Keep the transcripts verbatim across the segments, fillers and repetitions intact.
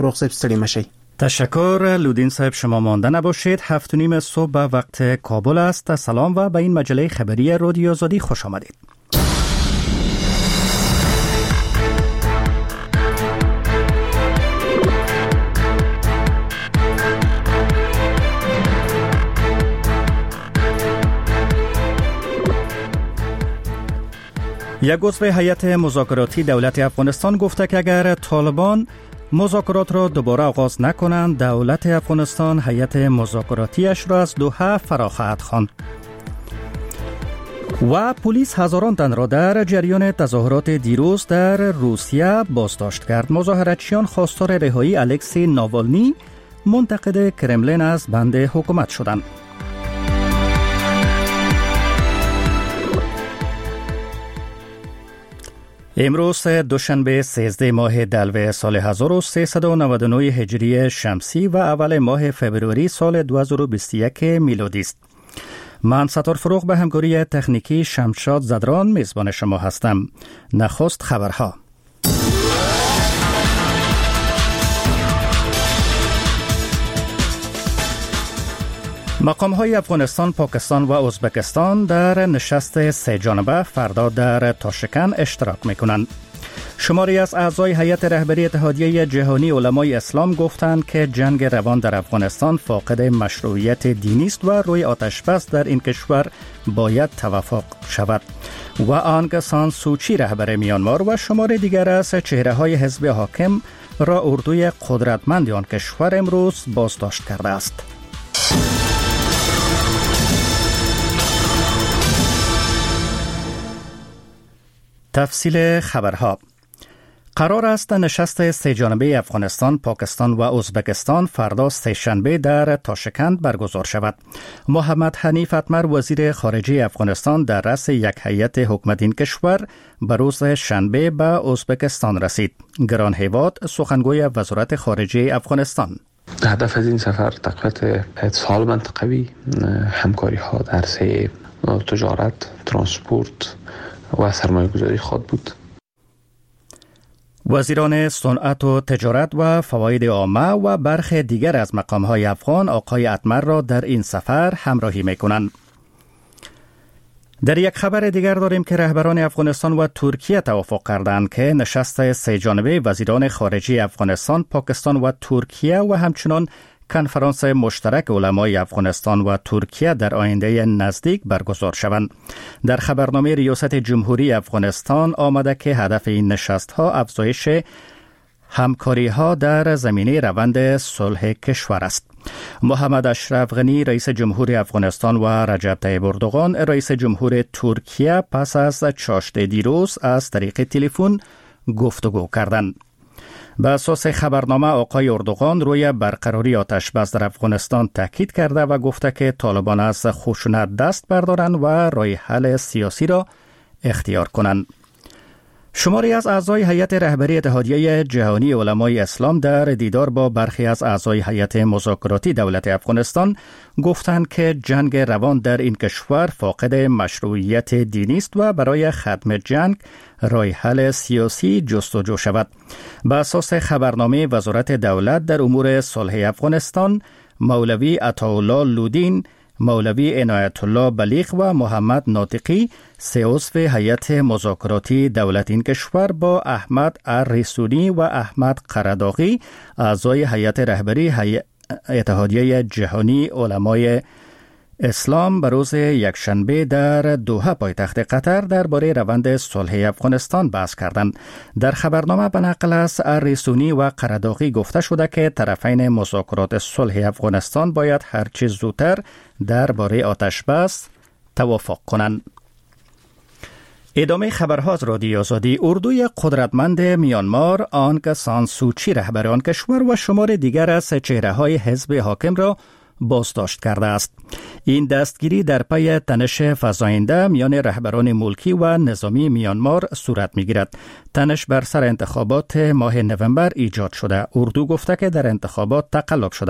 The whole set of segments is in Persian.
فروغ صاحب ستړي مشي. تشکر لودین صاحب، شما مانده نباشید. هفت و نیم صبح به وقت کابل است. سلام و به این مجله خبری رادیو آزادی خوش آمدید. یک عضو هیئت مذاکراتی دولت افغانستان گفته که اگر طالبان مذاکرات را دوباره آغاز نکنند، دولت افغانستان هیئت مذاکراتیش را از دوحه فرا خواهد خواند. و پلیس هزاران تن را در جریان تظاهرات دیروز در روسیه بازداشت کرد. مظاهراتچیان خواستار رهایی الکسی ناوالنی منتقد کرملین از بند حکومت شدند. امروز دوشنبه سیزده ماه دلو سال هزار و سیصد و نود و نه هجری شمسی و اول ماه فبروری سال دو هزار و بیست و یک میلادی است. من ستار فروغ به همکاری تکنیکی شمشاد زدران میزبان شما هستم. نخست خبرها. مقام‌های افغانستان، پاکستان و ازبکستان در نشست سه جانبه فردا در تاشکند اشتراک می‌کنند. شماری از اعضای هیئت رهبری اتحادیه جهانی علمای اسلام گفتند که جنگ روان در افغانستان فاقد مشروعیت دینی است و روی آتش‌بس در این کشور باید توافق شود. و آنگ سان سوچی رهبر میانمار و شمار دیگر از چهره‌های حزب حاکم را اردوی قدرتمند آن کشور امروز بازداشت کرده است. تفصیل خبرها. قرار است نشست سه جانبه افغانستان، پاکستان و ازبکستان فردا سه شنبه در تاشکند برگزار شود. محمد حنیف اتمر وزیر خارجه افغانستان در رأس یک هیئت حکومت این کشور به روز شنبه به ازبکستان رسید. گران هیواد سخنگوی وزارت خارجه افغانستان: هدف از این سفر تقویت اتصال منطقوی، همکاری ها در عرصه تجارت، ترانسپورت و سرمایه گذاری خود بود. وزیران صنعت و تجارت و فواید عامه و برخی دیگر از مقام‌های افغان آقای اتمر را در این سفر همراهی می‌کنند. در یک خبر دیگر داریم که رهبران افغانستان و ترکیه توافق کردند که نشست سه جانبه وزیران خارجه افغانستان، پاکستان و ترکیه و همچنان کنفرانس مشترک علمای افغانستان و ترکیه در آینده نزدیک برگزار شوند. در خبرنامه ریاست جمهوری افغانستان آمده که هدف این نشست‌ها افزایش همکاری‌ها در زمینه روند صلح کشور است. محمد اشرف غنی رئیس جمهوری افغانستان و رجب طیب اردوغان رئیس جمهور ترکیه پس از چاشت دیروز از طریق تلفن گفتگو کردند. به اساس خبرنامه آقای اردوغان روی برقراری آتش‌بس در افغانستان تاکید کرده و گفته که طالبان از خشونت دست بردارند و راه حل سیاسی را اختیار کنند. شماری از اعضای هیئت رهبری اتحادیه جهانی علمای اسلام در دیدار با برخی از اعضای هیئت مذاکراتی دولت افغانستان گفتند که جنگ روان در این کشور فاقد مشروعیت دینی است و برای ختم جنگ راه حل سیاسی جستجو شود. به اساس خبرنامه وزارت دولت در امور صلح افغانستان، مولوی عطاالله لودین، مولوی عنایت الله بلیغ و محمد ناطقی سه عضو هیئت مذاکراتی دولت این کشور با احمد الرسونی و احمد قرداغی اعضای هیئت رهبری اتحادیه جهانی علمای اسلام به روز یکشنبه در دوحه پایتخت قطر درباره روند صلح افغانستان بحث کردند. در خبرنامه به نقل از الرسونی و قرداغی گفته شده که طرفین مذاکرات صلح افغانستان باید هرچه زودتر درباره آتش‌بس توافق کنند. ادامه خبرها از رادیو آزادی. اردوی قدرتمند میانمار آنگ سان سوچی رهبر آن کشور و شمار دیگر از چهره‌های حزب حاکم را بازداشت کرده است. این دستگیری در پی تنش فزاینده میان رهبران ملکی و نظامی میانمار صورت می‌گیرد. تنش بر سر انتخابات ماه نوامبر ایجاد شده. اردو گفته که در انتخابات تقلب شده است.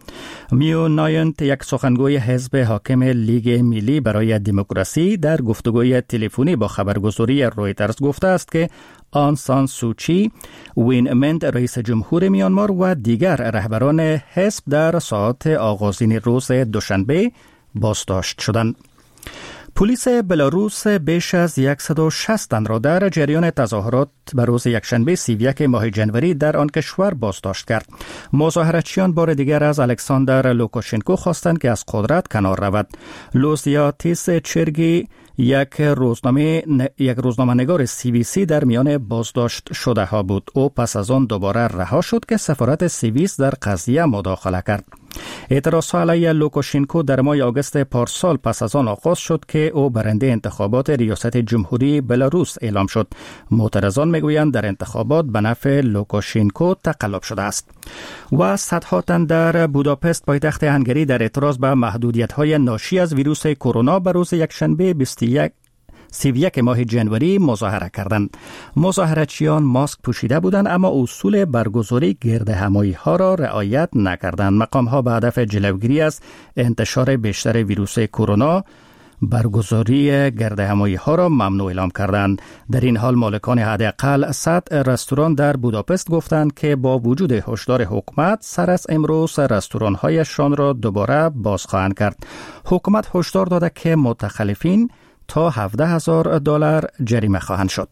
میو ناینت، یک سخنگوی حزب حاکم لیگ ملی برای دموکراسی، در گفتگوی تلفنی با خبرگزاری رویترز گفته است که آن سان سوچی، وین منت رئیس جمهور میانمار و دیگر رهبران حزب در ساعات آغازین روز دوشنبه بازداشت شدند. پلیس بلاروس بیش از صد و شصت تن را در جریان تظاهرات به روز یکشنبه سی و یک ماه جنوری در آن کشور بازداشت کرد. مظاهراتچیان بار دیگر از الکساندر لوکاشنکو خواستند که از قدرت کنار رود. لوزیاتیس چرگی، یک روزنامه یک روزنامه نگار سی بی سی، در میان بازداشت شده ها بود. او پس از آن دوباره رها شد که سفارت سوئیس در قضیه مداخله کرد. اعتراضها علیه لوکاشنکو در ماه آگوست پارسال پس از آن آغاز شد که او برنده انتخابات ریاست جمهوری بلاروس اعلام شد. معترضان میگویند در انتخابات به نفع لوکاشنکو تقلب شده است. و صدها تن در بوداپست، پایتخت هنگری، در اعتراض به محدودیت‌های ناشی از ویروس کرونا به روز یکشنبه سی و یک ماه جنوری مظاهره کردند. مظاهراتچیان ماسک پوشیده بودند اما اصول برگزاری گردهمایی ها را رعایت نکردند. مقام ها به هدف جلوگیری از انتشار بیشتر ویروس کرونا برگزاری گردهمایی ها را ممنوع اعلام کردند. در این حال مالکان حداقل صد رستوران در بوداپست گفتند که با وجود هشدار حکومت سر از امروز رستوران هایشان را دوباره باز خواهند کرد. حکومت هشدار داده که متخلفین تا هفده هزار دلار جریمه خواهند شد.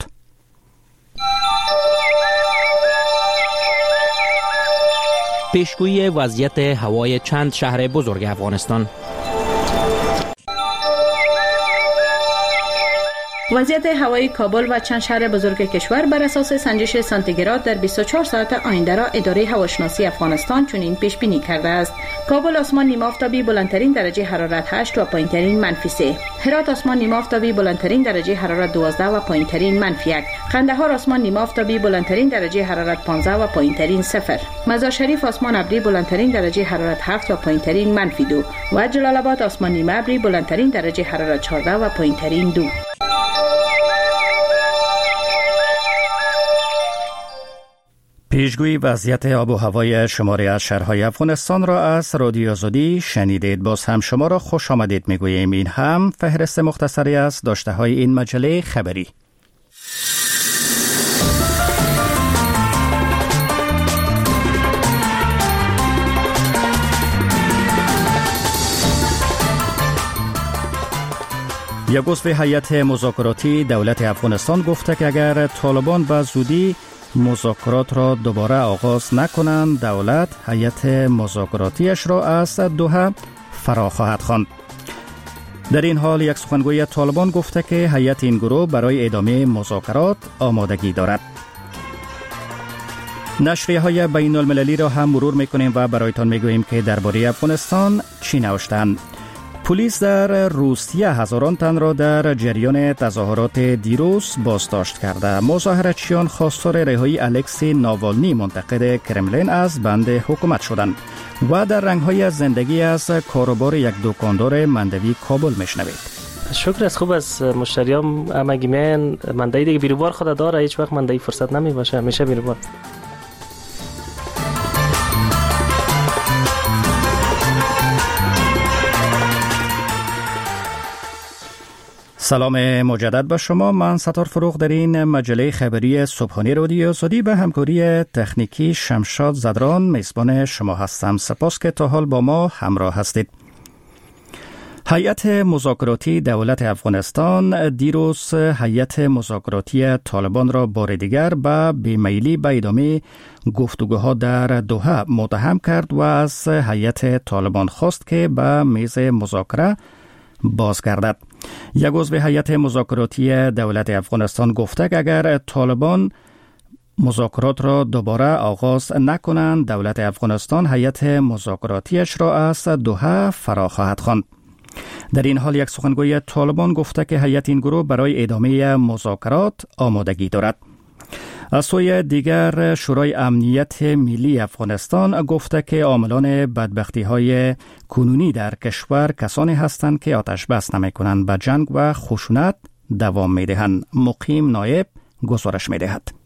پیشگویی وضعیت هوای چند شهر بزرگ افغانستان. وضعیت هوایی کابل و چند شهر بزرگ کشور بر اساس سنجش سانتیگراد در بیست و چهار ساعت آینده را اداره هواشناسی افغانستان چنین پیش بینی کرده است. کابل آسمان نیمه آفتابی، بلندترین درجه حرارت هشت و پایینترین منفی سه. هرات آسمان نیمه آفتابی، بلندترین درجه حرارت دوازده و پایینترین منفی یک. قندهار آسمان نیمه آفتابی، بلندترین درجه حرارت پانزده و پایینترین صفر. مزار شریف آسمان ابری، بلندترین درجه حرارت هفت و پایینترین منفی دو. و جلال آباد آسمان نیمه ابری، بلندترین درجه حرارت چهارده و پایینترین دو. پیشگویی وضعیت آب و هوای شماری از شهرهای افغانستان را از رادیو آزادی شنیدید. باز هم شما را خوش آمدید میگوییم. این هم فهرست مختصری از داشته های این مجله خبری. یک عضو هیئت مذاکراتی دولت افغانستان گفته که اگر طالبان به زودی مذاکرات را دوباره آغاز نکنند، دولت هیئت مذاکراتیش را از دوحه فرا خواهد خواند. در این حال یک سخنگوی طالبان گفته که هیئت این گروه برای ادامه مذاکرات آمادگی دارد. نشریه های بین المللی را هم مرور میکنیم و برایتان میگوییم که درباره افغانستان چی نوشتند. پلیس در روسیه هزاران تن را در جریان تظاهرات دیروز بازداشت کرده. مظاهراتچیان خواستار رهایی الکسی ناوالنی، منتقد کرملین، از بند حکومت شدند. و در رنگ‌های زندگی از کاروبار یک دکاندار مندوی کابل میشنوید. شکر از خوب از مشتریام همگی میان. مندوی دیگه بیروبار خود داره، هیچ وقت مندوی فرصت نمی باشه، همیشه بیروبار. سلام مجدد به شما. من ستار فروغ در این مجله خبری صبحانه رادیو آزادی به همکاری تکنیکی شمشاد زدران میزبان شما هستم. سپاس که تا حال با ما همراه هستید. هیئت مذاکراتی دولت افغانستان دیروز هیئت مذاکراتی طالبان را بار دیگر به بیمیلی به ادامه گفتگوها در دوحه متهم کرد و از هیئت طالبان خواست که به میز مذاکره بازگردد. یک عضو هیئت مذاکراتی دولت افغانستان گفته که اگر طالبان مذاکرات را دوباره آغاز نکنند، دولت افغانستان هیئت مذاکراتیش را از دوحه فرا خواهد خواند. در این حال یک سخنگوی طالبان گفته که هیئت این گروه برای ادامه مذاکرات آمادگی دارد. از سوی دیگر شورای امنیت ملی افغانستان گفته که عاملان بدبختی‌های کنونی در کشور کسانی هستند که آتش بس نمی‌کنند، به جنگ و خشونت دوام می‌دهند. مقیم نایب گزارش می‌دهد.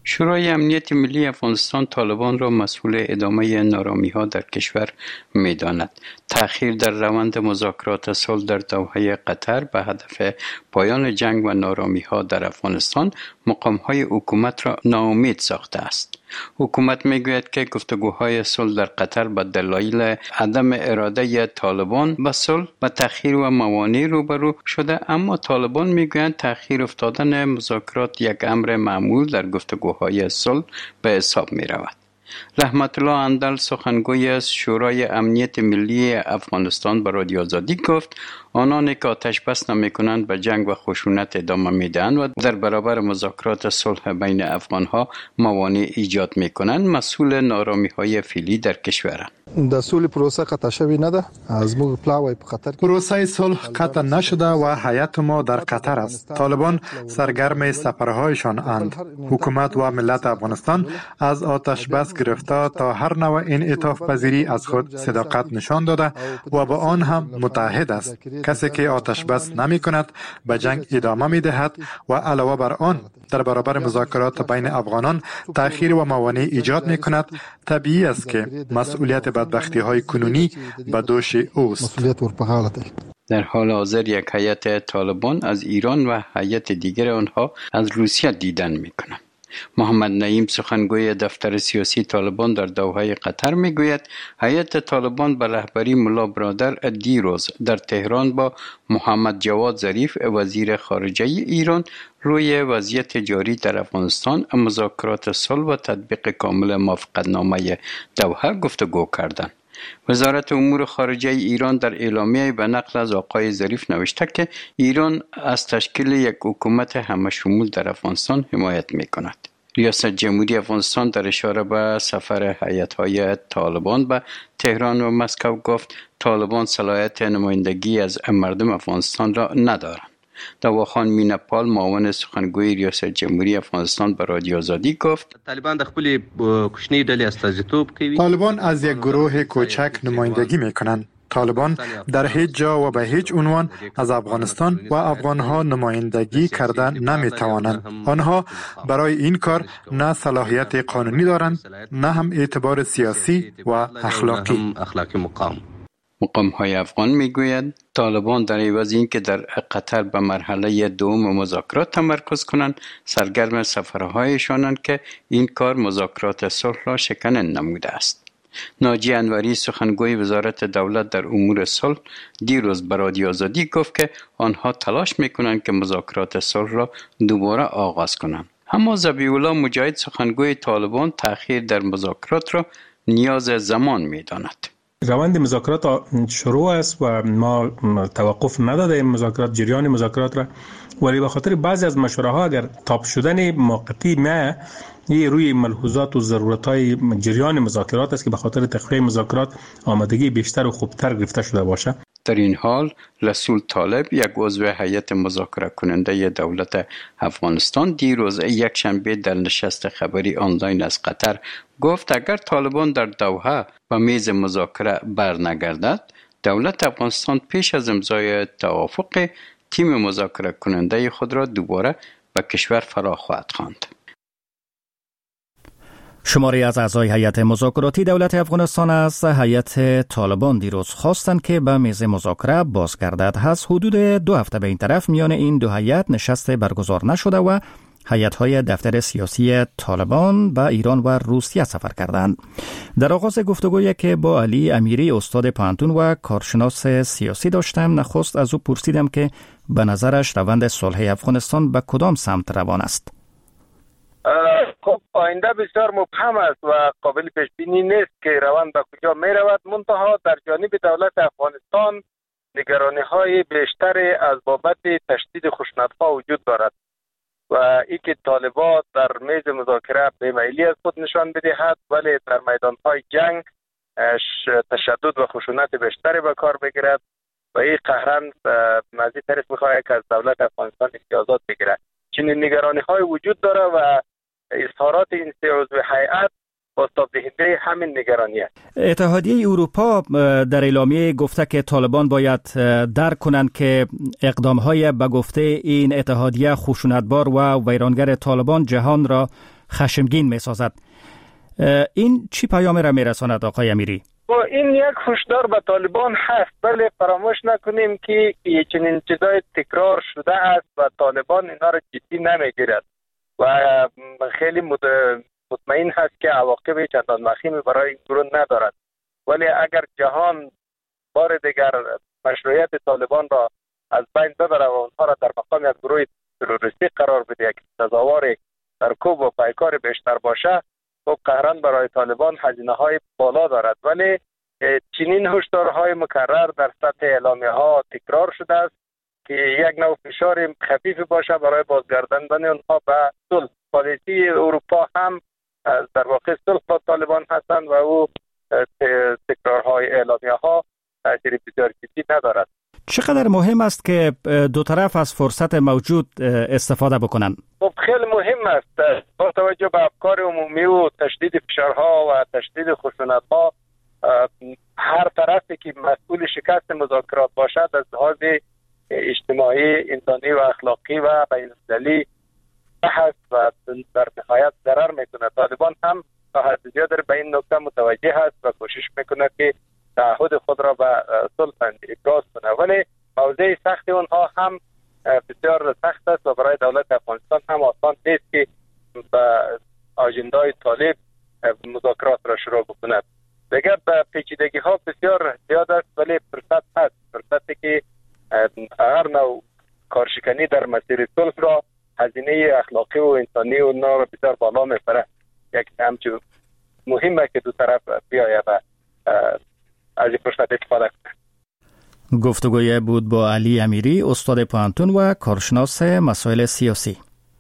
شورای امنیت ملی افغانستان طالبان را مسئول ادامه نارامی‌ها در کشور می‌داند. تأخیر در روند مذاکرات صلح در دوحه قطر به هدف پایان جنگ و نارامی‌ها در افغانستان مقام‌های حکومت را ناامید ساخته است. حکومت میگوید که گفتگوهای صلح در قطر به دلایل عدم اراده طالبان به صلح و تأخیر و موانع روبرو شده، اما طالبان میگویند تأخیر افتادن مذاکرات یک امر معمول در گفتگوهای صلح به حساب میرود. رحمت الله اندل سخنگوی از شورای امنیت ملی افغانستان به رادیو آزادی گفت آنان که آتش بس نمی‌کنند به جنگ و خشونت ادامه میدهند و در برابر مذاکرات صلح بین افغان‌ها موانع ایجاد می‌کنند مسئول نارامی‌های فعلی در کشورند. د صلح پروسه قطع شوی نه ده. از موږ پلاوی په خطر کې پروسه صلح قطع نشده و هیئت ما در قطر است. طالبان سرگرم سفرهایشان اند. حکومت و ملت افغانستان از آتش بس گرفته تا هر نوع انعطاف پذیری از خود صداقت نشان داده و با آن هم متحد است. کسی که آتش بس نمی کند به جنگ ادامه می دهد و علاوه بر آن در برابر مذاکرات بین افغانان تأخیر و موانع ایجاد می کند. طبیعی است که مسئولیت بدبختی های کنونی به دوش اوست. در حال حاضر یک هیئت طالبان از ایران و هیئت دیگر آنها از روسیه دیدن می کنند. محمد نعیم سخنگوی دفتر سیاسی طالبان در دوحه قطر میگوید هیئت طالبان به رهبری ملا برادر دیروز در تهران با محمد جواد ظریف وزیر خارجه ایران روی وضعیت جاری در افغانستان، مذاکرات صلح و تطبیق کامل موافقتنامه دوحه گفتگو کردند. وزارت امور خارجه ایران در اعلامیه به نقل از آقای ظریف نوشته که ایران از تشکیل یک حکومت همه شمول در افغانستان حمایت می کند. ریاست جمهوری افغانستان در اشاره به سفر هیئت‌های طالبان به تهران و مسکو گفت طالبان صلاحیت نمایندگی از مردم افغانستان را ندارند. دواخان مینپال معاون سخنگوی ریاست جمهوری افغانستان به رادیو آزادی گفت طالبان د خپل کوچنی ډلې استازیتوب کوي. طالبان از یک گروه کوچک نمایندگی میکنند. طالبان در هیچ جا و به هیچ عنوان از افغانستان و افغانها نمایندگی کردن نمیتوانند. آنها برای این کار نه صلاحیت قانونی دارند نه هم اعتبار سیاسی و اخلاقی. مقام های افغان میگوید طالبان در عوض اینکه در قطر به مرحله دوم مذاکرات تمرکز کنند سرگرم سفرهایشانند که این کار مذاکرات صلح را شکننده نموده است. ناجی انوری سخنگوی وزارت دولت در امور صلح دیروز به رادیو آزادی گفت که آنها تلاش میکنند که مذاکرات صلح را دوباره آغاز کنند. اما ذبیح الله مجاهد سخنگوی طالبان تأخیر در مذاکرات را نیاز زمان میداند. روند مذاکرات شروع است و ما توقف نداده مذاکرات جریان مذاکرات را، ولی به خاطر بعضی از مشوره ها اگر تاب شدن موقتی ما یه روی ملحوظات و ضرورت های جریان مذاکرات است که به خاطر تخفیف مذاکرات آمادگی بیشتر و خوبتر گرفته شده باشه. در این حال رسول طالب یک عضو هیئت مذاکره کننده دولت افغانستان دیروز یک شنبه در نشست خبری آنلاین از قطر گفت اگر طالبان در دوحه به میز مذاکره برنگردد دولت افغانستان پیش از امضای توافق تیم مذاکره کننده خود را دوباره به کشور فرا خواهد خواند. شماری از اعضای هیئت مذاکراتی دولت افغانستان از هیئت طالبان دیروز خواستند که به میز مذاکره بازگردد. هست حدود دو هفته به این طرف میان این دو هیئت نشست برگزار نشده و هیئت‌های دفتر سیاسی طالبان به ایران و روسیه سفر کردند. در آغاز گفتگویی که با علی امیری استاد پانتون و کارشناس سیاسی داشتم، نخست از او پرسیدم که به نظرش روند صلح افغانستان به کدام سمت روان است. خب آینده بسیار مبهم است و قابل پیش بینی نیست که روند به کجا می رود. منتها در جانب دولت افغانستان نگرانی های بیشتری از بابت تشدید خشونت‌ها وجود دارد و ای که طالبان در میز مذاکره بی‌میلی از خود نشان بدهد ولی در میدان‌های جنگ تشدد و خشونت بیشتری به کار بگیرد و این قهرن مزید طرف می‌خواهد که از دولت افغانستان امتیازات بگیرد. چنین نگرانی‌های وجود داره و اظهارات این سه عضو هیئت بازتاب دهنده همین نگرانی است. اتحادیه اروپا در اعلامیه گفته که طالبان باید درک کنند که اقدام‌های به گفته این اتحادیه خشونتبار و ویرانگر طالبان جهان را خشمگین می سازد. این چی پیامی را می رساند آقای امیری؟ این یک هشدار به طالبان هست، ولی فراموش نکنیم که این چنین چیزای تکرار شده است و طالبان اینا را جدی نمیگیرد و خیلی مطمئن هست که عواقب چندان وخیمی برای این گروه ندارد. ولی اگر جهان بار دیگر مشروعیت طالبان را از بین ببره و اونها را در مقام یک گروه تروریستی قرار بده، یک سزاوار سرکوب و پیکار بیشتر باشه، خب قهرا برای طالبان هزینه های بالا دارد. ولی چنین هشدارهای مکرر در سطح اعلامیه ها تکرار شده است که یک نوع فشار خفیف باشه برای بازگرداندن اونها به صلح. پالیسی اروپا هم در واقع صلح با طالبان هستند و او تکرارهای اعلامیه ها تاثیر بسیار جدی ندارد. چقدر مهم است که دو طرف از فرصت موجود استفاده بکنند؟ خب خیلی مهم است با توجه به افکار عمومی و تشدید فشارها و تشدید خشونت‌ها. هر طرفی که مسئول شکست مذاکرات باشد از لحاظ اجتماعی، انسانی و اخلاقی و بین‌المللی بحث و در نهایت ضرر میکنه. طالبان هم تا حد زیادی به این نکته متوجه است و کوشش میکنه که تعهد خود را به صلح ابراز کنه، ولی موضوع سخت اونها هم بسیار سخت است و برای دولت افغانستان هم آسان نیست که به آژندای طالب مذاکرات را شروع بکند. دیگر به پیچیدگی ها بسیار زیاد است، ولی فرصت هست، فرصتی که هر نوع کارشکنی در مسیر صلح را هزینه اخلاقی و انسانی و اونا را بسیار بالا میبره. یک همچون مهمه که دو طرف بیاید و از این فرصت استفاده کنه. گفتگوی بود با علی امیری، استاد پوهنتون و کارشناس مسائل سیاسی.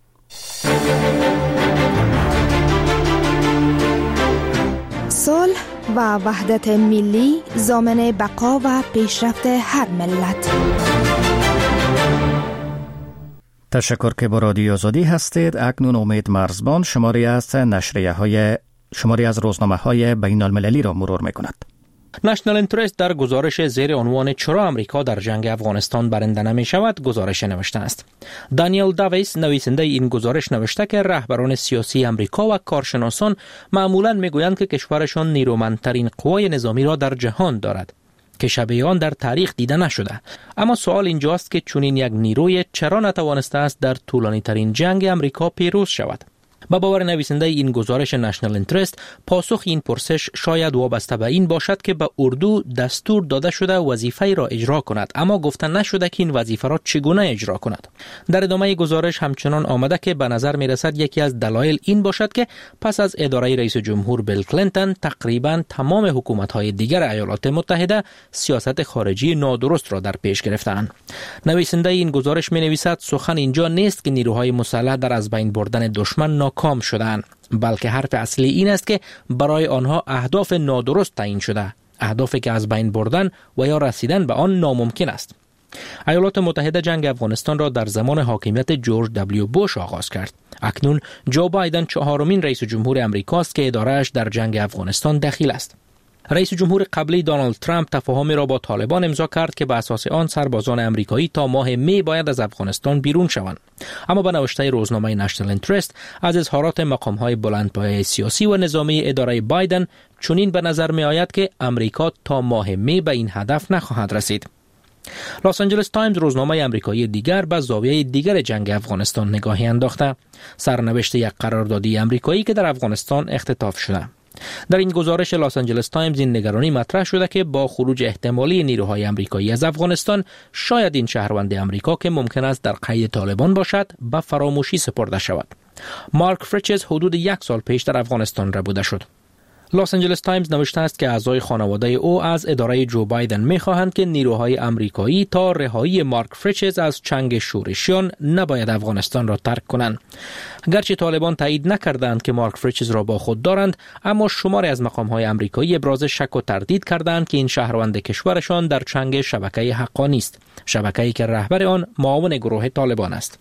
صلح و وحدت ملی ضامن بقا و پیشرفت هر ملت. تشکر که با رادیو آزادی هستید. اکنون امید مرزبان شماری از نشریه های شماری از روزنامه های بین المللی را مرور می کند. نشنل انترست در گزارش زیر عنوان چرا امریکا در جنگ افغانستان برنده نمی شود گزارش نوشته است. دانیل داویس نویسنده این گزارش نوشته که رهبران سیاسی امریکا و کارشناسان معمولاً میگویند که کشورشان نیرومندترین قوای نظامی را در جهان دارد که شبیه آن در تاریخ دیده نشده. اما سوال اینجاست که چنین یک نیروی چرا نتوانسته است در طولانی ترین جنگ امریکا پیروز شود؟ با باور نویسنده این گزارش نشنل انترست، پاسخ این پرسش شاید وابسته به این باشد که به اردو دستور داده شده وظیفه را اجرا کند، اما گفته نشده که این وظیفه را چگونه اجرا کند. در ادامه گزارش همچنان آمده که به نظر می رسد یکی از دلایل این باشد که پس از اداره رئیس جمهور بیل کلینتون تقریبا تمام حکومت‌های دیگر ایالات متحده سیاست خارجی نادرست را در پیش گرفتند. نویسنده این گزارش می نویسد سخن اینجا نیست که نیروهای مسلح در از بین بردن دشمن ناکام شدند، بلکه حرف اصلی این است که برای آنها اهداف نادرست تعیین شده، اهدافی که از بین بردن و یا رسیدن به آن ناممکن است. ایالات متحده جنگ افغانستان را در زمان حاکمیت جورج دبلیو بوش آغاز کرد. اکنون جو بایدن چهارمین رئیس جمهور امریکاست که اداره‌اش در جنگ افغانستان دخیل است. رئیس جمهور قبلی دونالد ترامپ تفاهمی را با طالبان امضا کرد که به اساس آن سربازان امریکایی تا ماه می باید از افغانستان بیرون شوند. اما به نوشته روزنامه نشنل انترست از اظهارات مقام‌های بلندپایه سیاسی و نظامی اداره بایدن چنین به نظر می آید که امریکا تا ماه می به این هدف نخواهد رسید. لس آنجلس تایمز روزنامه امریکایی دیگر به زاویه دیگر جنگ افغانستان نگاهی انداخته. سرنوشت یک قراردادی امریکایی که در افغانستان اختطاف شده. در این گزارش لس آنجلس تایمز این نگرانی مطرح شده که با خروج احتمالی نیروهای امریکایی از افغانستان شاید این شهروند امریکا که ممکن است در قید طالبان باشد به فراموشی سپرده شود. مارک فریچز حدود یک سال پیش در افغانستان ربوده شد. لس آنجلس تایمز نوشته است که اعضای خانواده او از اداره جو بایدن می‌خواهند که نیروهای امریکایی تا رهایی مارک فریچز از چنگ شورشیان نباید افغانستان را ترک کنند. گرچه طالبان تایید نکردند که مارک فریچز را با خود دارند، اما شماری از مقام‌های امریکایی ابراز شک و تردید کردند که این شهروند کشورشان در چنگ شبکه حقانی است، شبکه‌ای که رهبر آن معاون گروه طالبان است.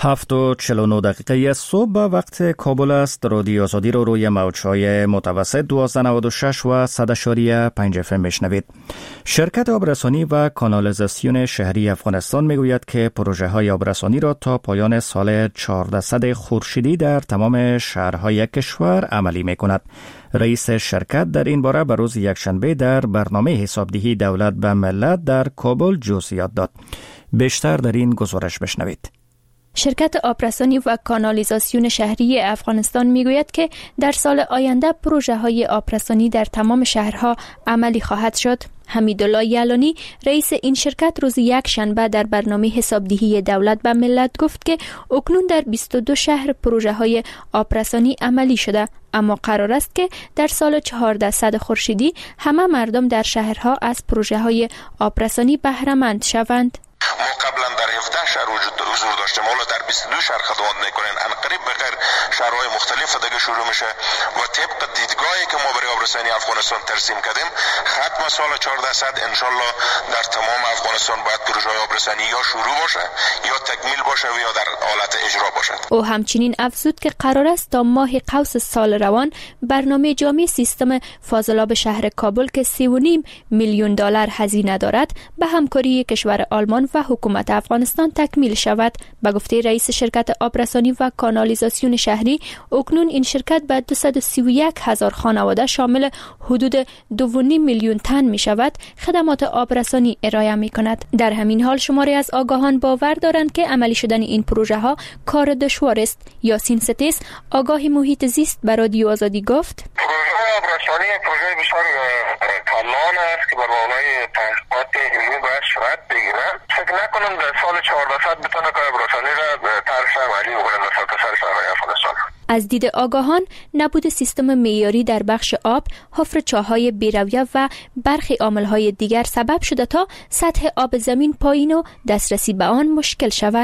هفت و چهل و نه دقیقه صبح وقت کابل است. رادیو آزادی رو روی موج‌های متوسط دوازده نود و شش و صد اشاریه پنج اف ام میشنوید. شرکت آبرسانی و کانالیزاسیون شهری افغانستان میگوید که پروژه های آبرسانی را تا پایان سال چهارصد خورشیدی در تمام شهرهای کشور عملی میکند. رئیس شرکت در این باره به روز یکشنبه در برنامه حسابدهی دولت به ملت در کابل جزئیات داد. بیشتر در این گزارش بشنوید. شرکت آبرسانی و کانالیزاسیون شهری افغانستان میگوید که در سال آینده پروژه های آبرسانی در تمام شهرها عملی خواهد شد. حمیدالله یلانی رئیس این شرکت روز یک شنبه در برنامه حسابدهی دولت به ملت گفت که اکنون در بیست و دو شهر پروژه های آبرسانی عملی شده، اما قرار است که در سال چهارصد خورشیدی همه مردم در شهرها از پروژه های آبرسانی بهره مند شوند. ما قبلا در هفده شهر وجود حضور داشتیم، حالا در بیست و دو شهر خدمات میکنیم. ان قریب به غیر شهرهای مختلف دیگه شروع میشه و طبق دیدگاهی که ما برای آبرسانی افغانستان ترسیم کردیم، ختم سال چهارصد ان شاء الله در تمام افغانستان باید پروژه آبرسانی یا شروع باشه یا تکمیل باشه و یا در حالت اجرا باشه. او همچنین افزود که قرار است تا ماه قوس سال روان برنامه جامع سیستم فاضلاب شهر کابل که سی و نیم میلیون دلار هزینه دارد به همکاری کشور آلمان و حکومت افغانستان تکمیل شود. به گفته رئیس شرکت آبرسانی و کانالیزاسیون شهری، اکنون این شرکت به دویست و سی و یک هزار خانواده شامل حدود دو و نیم میلیون تن می شود خدمات آبرسانی ارائه می کند. در همین حال شماری از آگاهان باور دارند که عملی شدن این پروژه ها کار دشوار است. یاسین ستیس آگاه محیط زیست به رادیو آزادی گفت: پروژه آبرسانی پروژه بسیار کلان است که بر مبنای تحقیقات علمی باید صورت بگیره. فکر نکنم در سال چهارصد بتونه کار آبرسانی را طرح عملی بکنه در سرتاسر شهرهای افغانستان. از دید آگاهان، نبود سیستم معیاری در بخش آب، حفر چاه‌های بی‌رویه و برخی عامل‌های دیگر سبب شده تا سطح آب زمین پایین و دسترسی به آن مشکل شود.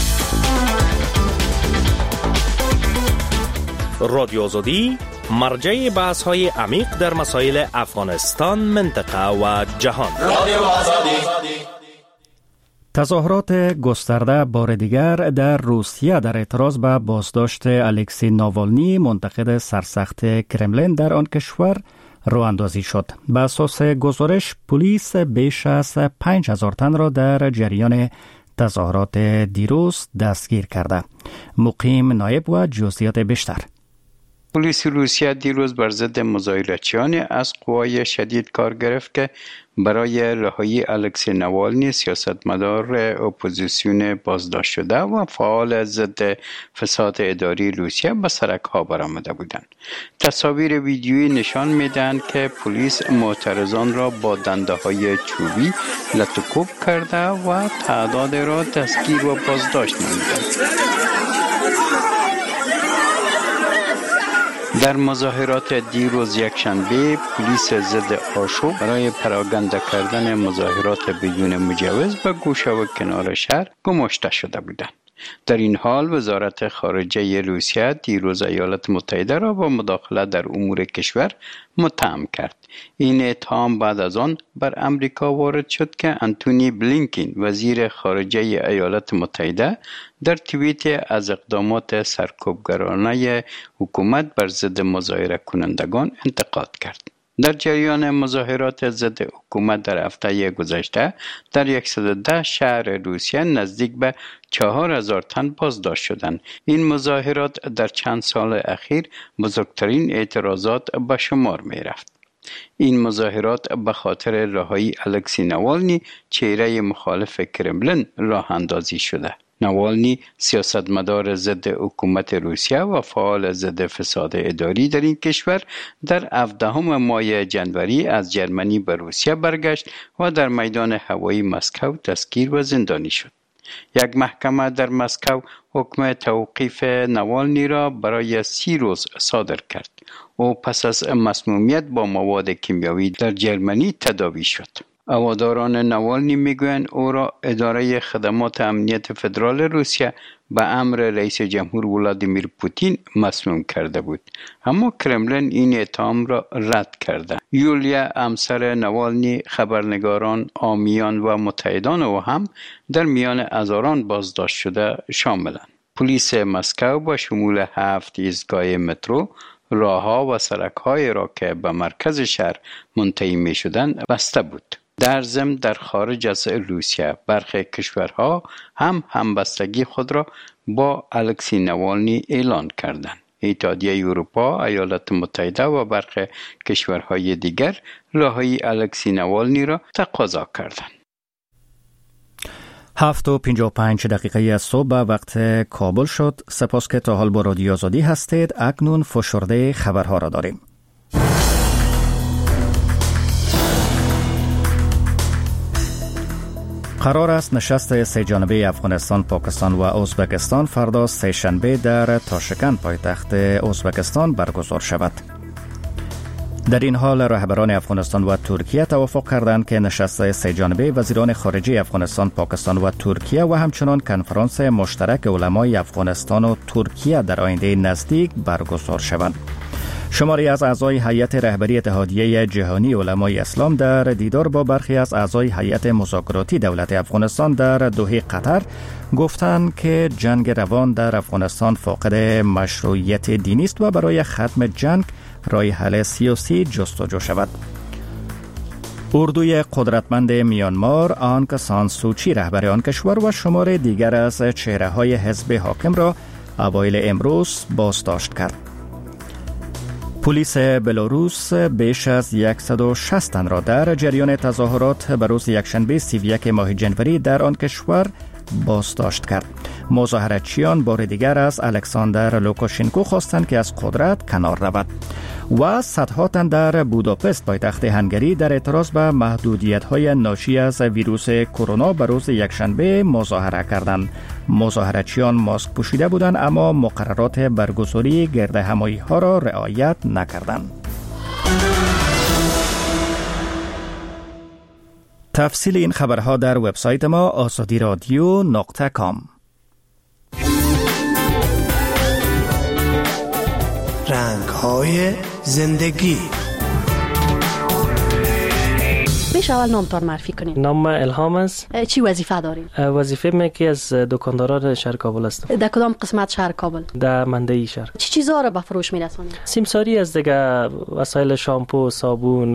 رادیو آزادی مرجع بحث‌های عمیق در مسائل افغانستان، منطقه و جهان. رادیو آزادی. تظاهرات گسترده بار دیگر در روسیه در اعتراض به بازداشت الکسی ناوالنی منتقد سرسخت کرملین در آن کشور راه اندازی شد. به اساس گزارش پلیس بیش از پنج هزار تن را در جریان تظاهرات دیروز دستگیر کرده. مقیم نایب و جزئیات بیشتر. پلیس روسیه دیروز بر ضد مظاهراتچیان از قوای شدید کار گرفت که برای رهایی الکسی ناوالنی سیاستمدار اپوزیسیون بازداشت شده و فعال ضد فساد اداری روسیه به سرک‌ها برآمده بودند. تصاویر ویدیویی نشان می‌دهند که پلیس معترضان را با دنده‌های چوبی لطو کرده و تعداد را دستگیر و بازداشت نمودند. در مظاهرات دیروز یکشنبه پلیس ضد آشوب برای پراگنده کردن مظاهرات بدون مجوز به گوشه و کنار شهر گماشته شده بودند. در این حال وزارت خارجه روسیه دیروز ایالات متحده را با مداخله در امور کشور متهم کرد. این اتهام بعد از آن بر امریکا وارد شد که انتونی بلینکن وزیر خارجه ایالات متحده در توییت از اقدامات سرکوبگرانه حکومت بر ضد مظاهره کنندگان انتقاد کرد. در جریان مظاهرات ضد حکومت در هفته گذشته در صد و ده شهر روسیه نزدیک به چهار هزار تن بازداشت شدند. این مظاهرات در چند سال اخیر بزرگترین اعتراضات به شمار می رفت. این مظاهرات به خاطر رهایی الکسی ناوالنی چهره مخالف کرملین راه اندازی شده. ناوالنی سیاستمدار ضد حکومت روسیه و فعال ضد فساد اداری در این کشور در هفدهم ماه جنوری از جرمنی به روسیه برگشت و در میدان هوایی مسکو دستگیر و زندانی شد. یک محکمه در مسکو حکم توقیف ناوالنی را برای سی روز صادر کرد. او پس از مسمومیت با مواد کیمیایی در جرمنی تداوی شد. هواداران ناوالنی میگویند او را اداره خدمات امنیت فدرال روسیه به امر رئیس جمهور ولادیمیر پوتین مسموم کرده بود، اما کرملین این اتهام را رد کرده. یولیا همسر ناوالنی، خبرنگاران، حامیان و متحدان او هم در میان هزاران بازداشت شده شاملند. پلیس مسکو با شمول هفت ایستگاه مترو راهها و سرک‌های را که به مرکز شهر منتهی می‌شدند بسته بود. در ضمن در خارج از روسیه برخی کشورها هم همبستگی خود را با الکسی نوالنی اعلان کردند. اتحادیه اروپا، ایالات متحده و برخی کشورهای دیگر رهایی الکسی نوالنی را تقاضا کردند. هفت و پنجاه و پنج دقیقه از صبح وقت کابل شد. سپاس که تا حال با رادیو آزادی هستید. اکنون فشرده خبرها را داریم. قرار است نشست سه جانبه افغانستان، پاکستان و ازبکستان فردا سه شنبه در تاشکند پایتخت ازبکستان برگزار شود. در این حال رهبران افغانستان و ترکیه توافق کردند که نشست سه جانبه وزیران خارجه افغانستان، پاکستان و ترکیه و همچنان کنفرانس مشترک علمای افغانستان و ترکیه در آینده نزدیک برگزار شوند. شماری از اعضای هیئت رهبری اتحادیه جهانی علمای اسلام در دیدار با برخی از اعضای هیئت مذاکراتی دولت افغانستان در دوحه قطر گفتند که جنگ روان در افغانستان فاقد مشروعیت دینی است و برای ختم جنگ راه حل سیاسی جستجو شود. اردوی قدرتمند میانمار آنگ سان سوچی رهبر آن کشور و شمار دیگر از چهره‌های حزب حاکم را اوایل امروز بازداشت کرد. پلیس بلاروس بیش از صد و شصت تن را در جریان تظاهرات به روز یکشنبه سی و یک ماه جنوری در آن کشور بازداشت کرد. مظاهراتچیان بار دیگر از الکساندر لوکاشنکو خواستند که از قدرت کنار رود و صدها تن در بوداپست پایتخت هنگری در اعتراض به محدودیت‌های ناشی از ویروس کرونا به روز یکشنبه مظاهره کردند. مظاهراتچیان ماسک پوشیده بودند اما مقررات برگزاری گردهمایی‌ها را رعایت نکردند. تفصیل این خبرها در وبسایت ما آزادی رادیو نقطه کام. رنگ‌های زندگی. میشه اول نامتان معرفی کنین؟ نام الهام است. چی وظیفه دارین؟ وظیفه من که از دکانداران شهر کابل هستم. در کدام قسمت شهر کابل؟ در منده شهر. چی چیزا رو به فروش میرسونید؟ سیمساری از دیگه وسایل شامپو، صابون،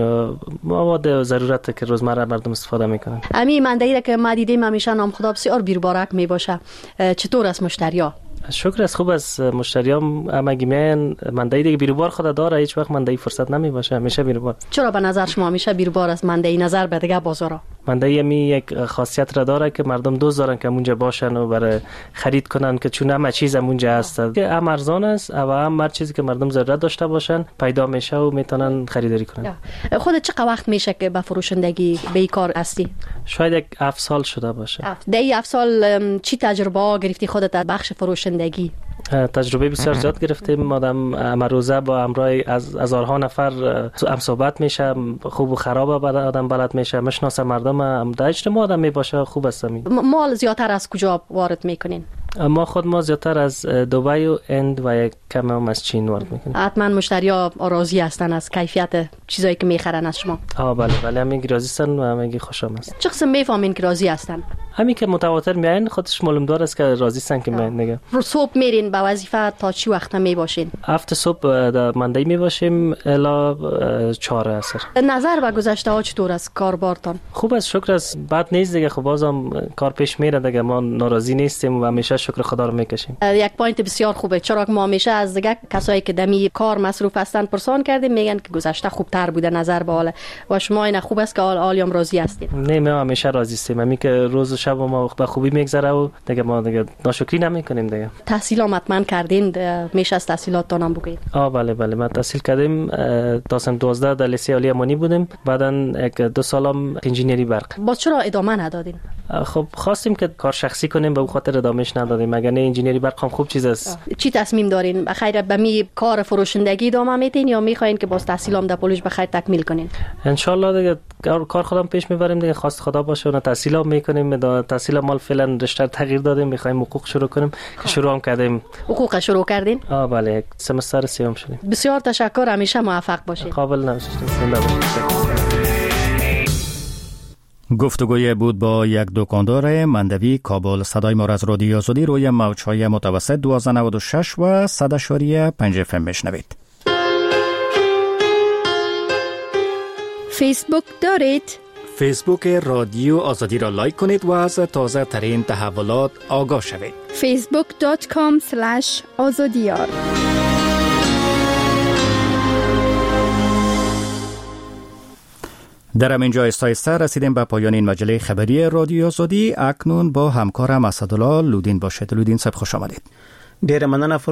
مواد ضرورت که روزمره مردم استفاده میکنن. امی منده را که ما دیدیم همیشه نام خدا بسیار بیربارک میباشه. چطور است مشتریا؟ شکر از خوب از مشتریام همگی من منده دیگه بیروبار خود داره، هیچ وقت منده فرصت نمی باشه، همیشه بیروبار. چرا به نظر شما همیشه بیروبار است منده نظر به دیگه بازارا؟ منده می یک خاصیت را داره که مردم دوست دارن که اونجا باشن و برای خرید کنن که چون همه چیز اونجا هست که هم ارزان است و هم هر چیزی که مردم ضرورت داشته باشن پیدا میشه و میتونن خریداری کنن. خودت چقدر وقت میشه که به فروشندگی به این کار هستی؟ شاید یک هفت سال شده باشه. در این هفت سال چی تجربه گرفتی خودت در بخش فروشندگی؟ تجربه بسیار زیاد گرفتیم. آدم امروزه با همراه از هزارها نفر هم صحبت میشه، خوب و خراب آدم بلد میشه، مشناسه مردم هم در اجتماع آدم میباشه، خوب است. مال زیادتر از کجا وارد میکنین؟ ما خود ما زیادتر از دبی و هند و یک کم هم از چین وارد میکنیم. حتما مشتریا راضی هستن از کیفیت چیزایی که میخرن از شما؟ آه بله بله، همین راضی هستن و همین خوشم است. چه قسم میفهمین که راضی هستن؟ همین که متواتر میاین خودش معلوم داره است که راضی هستن که میاین دیگه. رو صبح میرین به وظیفه تا چی وقت میباشین؟ هفت صبح در منده میباشیم الا چهار عصر. نظر به گذشته ها چطور است کاربارتان؟ خوب است، شکر است، بد نیست دیگه. خب بازم کار پیش میره دیگه، ما ناراضی نیستیم و همیشه شکر خدا رو میکشیم. یک پوینت بسیار خوبه، چرا که ما همیشه از دیگه کسایی که دمی کار مصروف هستن پرسان کردیم میگن که گذشته خوبتر بوده نظر به حال و شما این خوب است که حالیم راضی هستید. نه ما همیشه راضی هستیم، همین که روز و شب ما به خوبی میگذره و دیگه ما دیگه ناشکری نمیکنیم دیگه. تحصیل هم حتما کردین، میشه از تحصیلاتتون هم بگید؟ آه بله بله، ما تحصیل کردیم تا سن دوازده در لیسه عالی امانی بودیم، بعداً یک دو سالم انجینری برق. باز چرا ادامه ندادین؟ خب خواستیم که کار شخصی کنیم به اون خاطر ادامهش ندادیم، مگر نه انجینری برق هم خوب چیز است. چی تصمیم دارین؟ بخیر به می کار فروشندگی ادامه میدین یا میخواین که باز تحصیلام در پولش بخیر تکمیل کنین؟ ان شاء الله دیگه کار خودم پیش میبریم دیگه، خواست خدا باشه و تحصیلام میکنیم. تحصیل مال فعلا رشته تغییر دادیم، میخوایم حقوق شروع کنیم که شروع هم کردیم. حقوق شروع کردین؟ آه بله، یک سمستر سیوم شدیم. بسیار تشکر، همیشه موفق باشید. قابل نباشید. زنده باشید. گفتگوی بود با یک دکاندار مندوی کابل. صدای ما از رادیو آزادی روی موج‌های متوسط دویست و نود و شش و صد و پنج اف ام میشنوید. فیسبوک دارید؟ فیسبوک رادیو آزادی را لایک کنید و از تازه ترین تحولات آگاه شوید. فیسبوک دات کام اسلش آزادیار. در همینجا استایسته رسیدیم به پایان این مجله خبری رادیو آزادی. اکنون با همکارم اسدالله لودین باشید. لودین صاحب خوش آمدید. ډیر مننه.